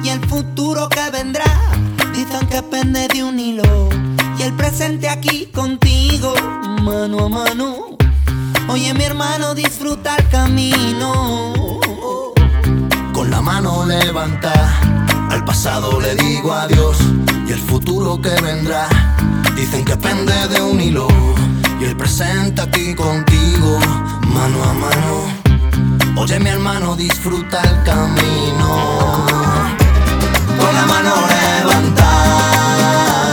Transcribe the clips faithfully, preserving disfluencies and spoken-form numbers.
y el futuro que vendrá. Dicen que pende de un hilo y el presente aquí contigo, mano a mano. Oye mi hermano, disfruta el camino. Con la mano levantada, al pasado le digo adiós y el futuro que vendrá. Dicen que pende de un hilo y el presente aquí contigo, mano a mano. Oye mi hermano, disfruta el camino. Con la mano levantada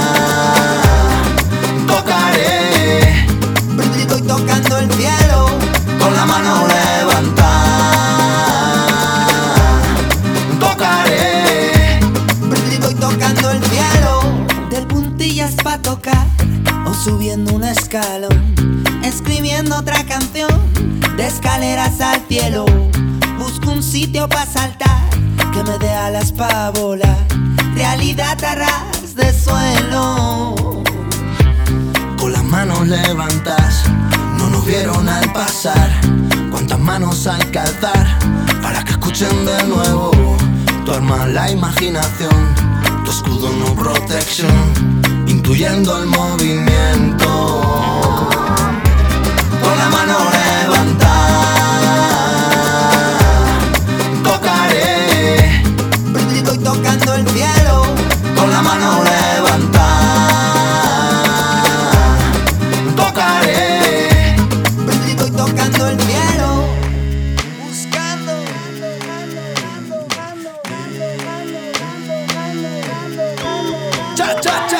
tocaré, Estoy tocando el cielo. con la mano levantada tocaré, Estoy tocando el cielo. Del puntillas pa' tocar o subiendo un escalón, escribiendo otra canción de escaleras al cielo. Busco un sitio pa' saltar que me dé alas pa' volar, realidad a ras de suelo. con las manos levantadas. No nos vieron al pasar, cuántas manos hay que alzar para que escuchen de nuevo. Tu arma la imaginación, tu escudo no protection, intuyendo el movimiento. Con la mano levantada tocaré, Estoy tocando el cielo. con la mano levantada tocaré, Estoy tocando el cielo. Buscando. cha cha cha.